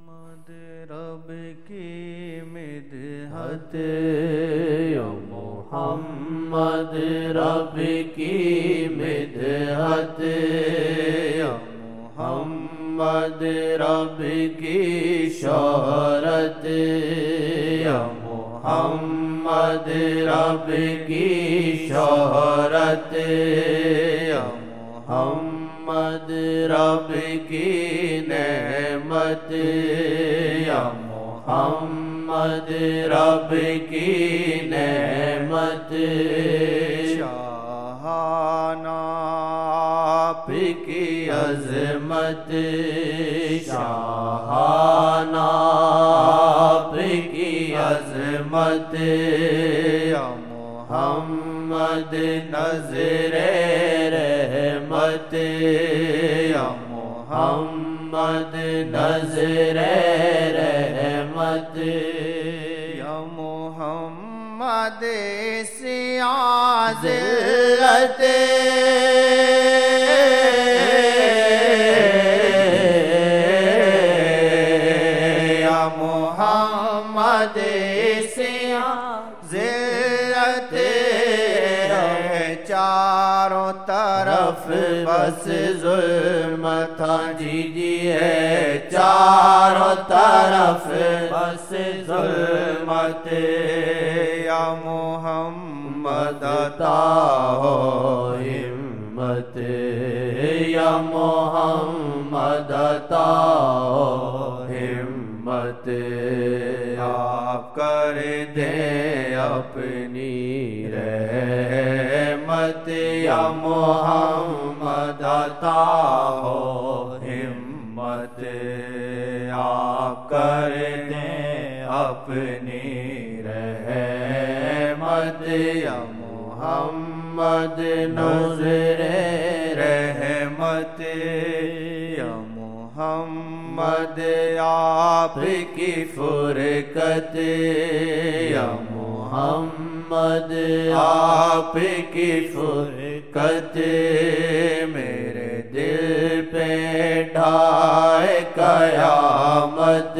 محمد رب کی مدحت یا محمد رب کی مدحت یا محمد رب کی شہرت یا محمد رب کی شہرت یا محمد رب کی نعمت یا محمد رب کی نعمت شاہانہ آپ کی عظمت شاہانہ آپ کی عظمت یا محمد نظر رحمت یا محمد نظر رحمت یا محمد سیاہ ذلت یا محمد سیاہ ذلت چاروں طرف بس ظلمت جی ہے چاروں طرف بس ظلمت یا محمد عطا ہو ہمت یا محمد عطا ہو ہمت آپ کر دیں اپنی رحمت یا محمد عطا ہو ہمت آپ کر دیں اپنی رحمت یا محمد نظر رحمت یا محمد آپ کی فرقت یا محمد آپ کی فرقت میرے دل پہ ڈھائے قیامت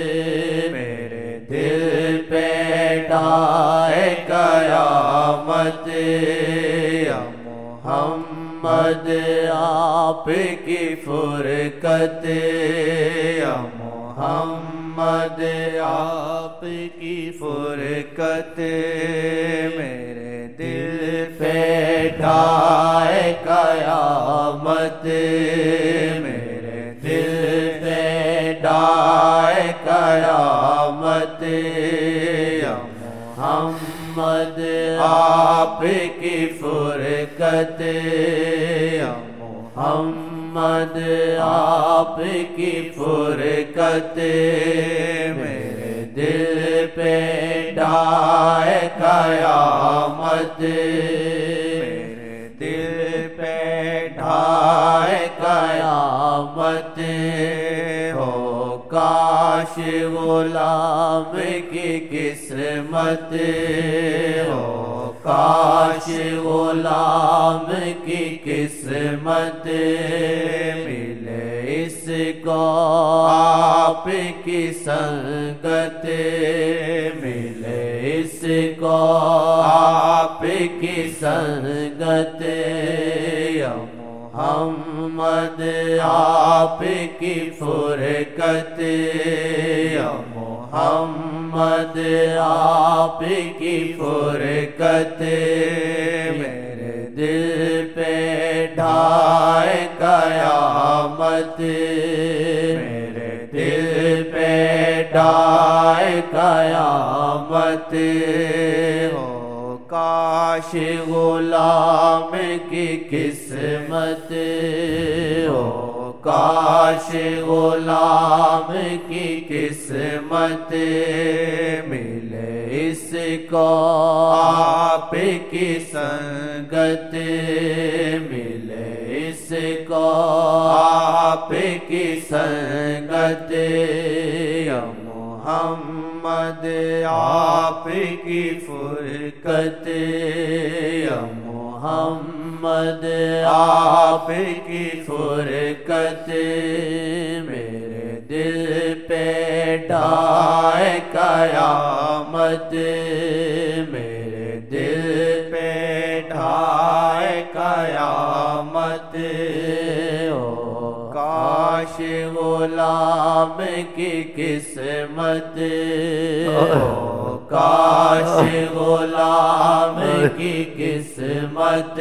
میرے دل پہ ڈھائے قیامت یا محمد آپ کی فرقت یا محمد آپ کی فرقت میرے دل پہ ڈھائے قیامت میرے دل پہ ڈھائے قیامت یا محمد آپ کی فرقت یا محمد آپ کی فرقت میرے دل پہ ڈھائے قیامت میرے دل پہ ڈھائے قیامت ہو کاش غلام کی قسمت ہو کاش غلام کی قسمت ملے اس کو آپ کی سنگت ملے اس کو آپ کی سنگت یا محمد آپ کی فرقت یا محمد آپ کی فرقت میرے دل پہ ڈھائے قیامت میرے دل پہ ڈھائے قیامت ہو کاش غلام کی قسمت ہو کاش غلام کی قسمت ملے اس کو آپ کی سنگت ملے اس کو آپ کی سنگت یا محمد آپ کی فرقت یا محمد آپ کی فرقت میرے دل پہ ڈھائے قیامت، میرے دل پہ ڈھائے قیامت، او کاش غلام کی قسمت، او کاش غلام کی قسمت،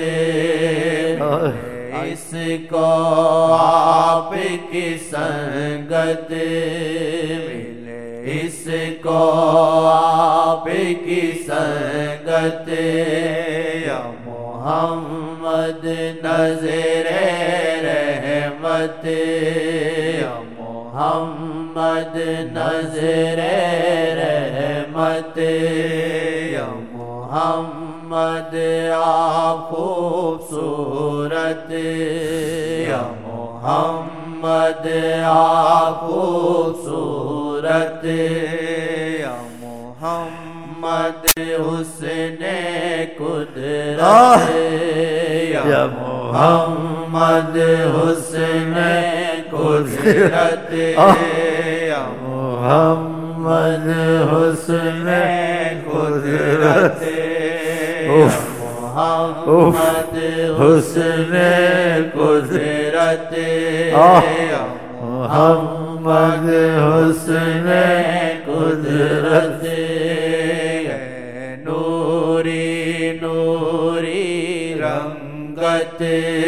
اس کو آپ کی سنگت ملے، اس کو آپ کی سنگت، یا محمد نظر رحمت، یا محمد نظر رحمت، یا محمد آپ خوبصورت، یا محمد آپ خوبصورت، یا محمد حسن قدرت، یا محمد حسن قدرت، یا محمد حسن قدرت، محمد حسن قدرت، محمد حسن قدرت، نوری نوری رنگت،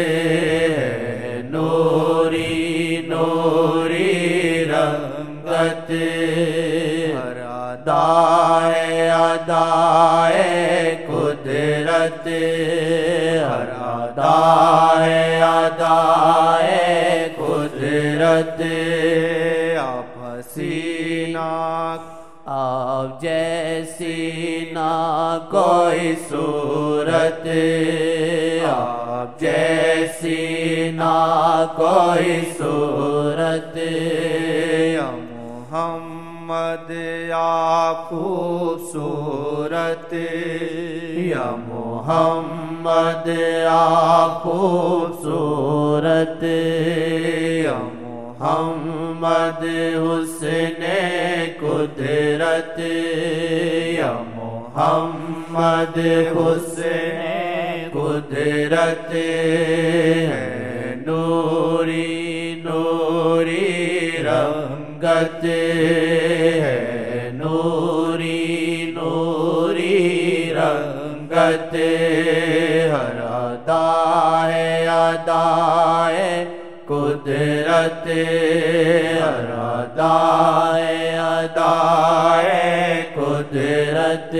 نوری نوری رنگت، ہر ادائے ادائے قدرت، ہر ادائے ادائے قدرت، آپ حسینہ آپ جیسی نہ کوئی صورت، آپ جیسی نہ کوئی صورت، یا محمد آپ خوبصورت، یا محمد آپ خوبصورت، یا محمد حسن قدرت، یا محمد حسن قدرت، نوری نوری رنگت، نوری نوری رنگت، ہر ادائے ادائے قدرت، ہر ادائے ادائے قدرت،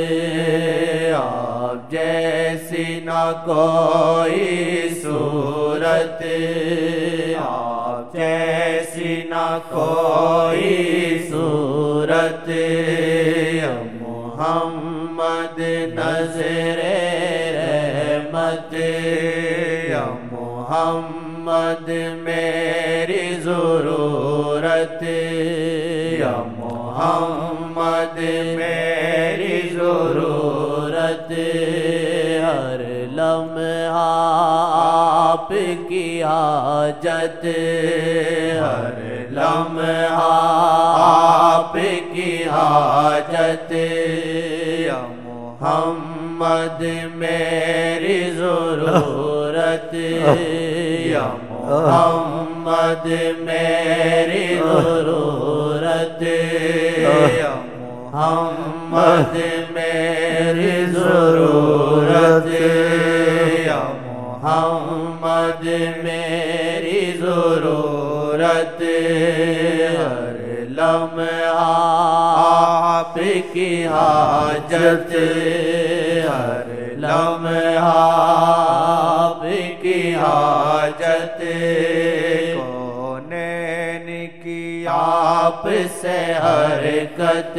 آپ جیسی نہ کوئی صورت، آپ جیسی نہ کوئی صورت، یا محمد نظر رحمت، یا محمد میری ضرورت، یا محمد میری ضرورت، ہر لمحہ آپ کی حاجت، ہر لمحہ آپ کی حاجت، یا محمد میری ضرورت، یا محمد میری ضرورت، یا محمد میری ضرورت، یا محمد میری ضرورت، ہر لمحہ آپ کی حاجت، ہر لمحہ آپ کی حاجت، کونین کی آپ سے حرکت،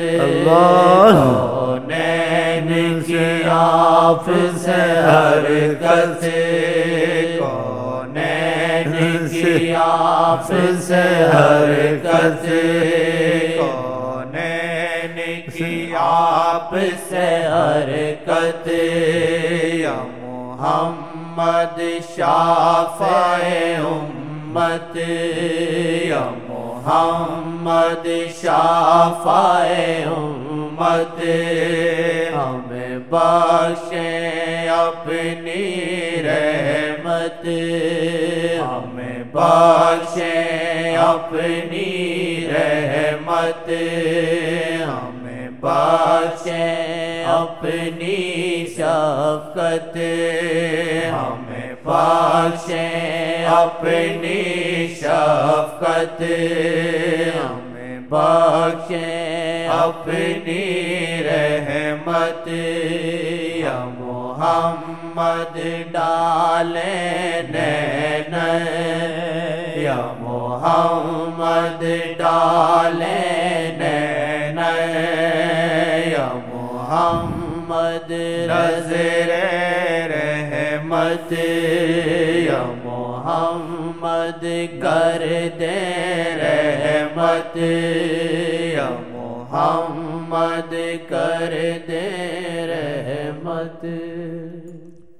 کونین کی آپ سے حرکت، کونین کی آپ سے حرکت، کونین کی آپ سے حرکت، یا محمد شافع امت، یا محمد محمد شافع امت ہمیں بخشیں اپنی رحمت ہمیں بخشیں اپنی رحمت ہمیں بخشیں اپنی شفقت ہمیں بخشیں اپنی شفقت ہمیں بخشیں اپنی رحمت یا محمد ڈالیں نین یا محمد ڈالیں نین یا محمد نظر رحمت یا محمد کر دے رحمت یا محمد کر دے رحمت